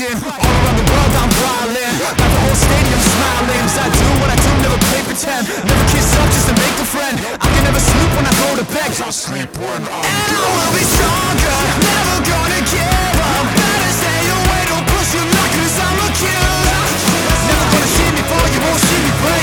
fighting. All around the world I'm brawling, got the whole stadium smiling. 'Cause I do what I do, never play pretend. Never kiss up just to make a friend. I can never sleep when I go to bed, 'cause I'll sleep when I'm dead. And I will be stronger, never gonna give up. Better stay away, don't push your luck, 'cause I'm a killer. Never gonna see me fall, you won't see me break.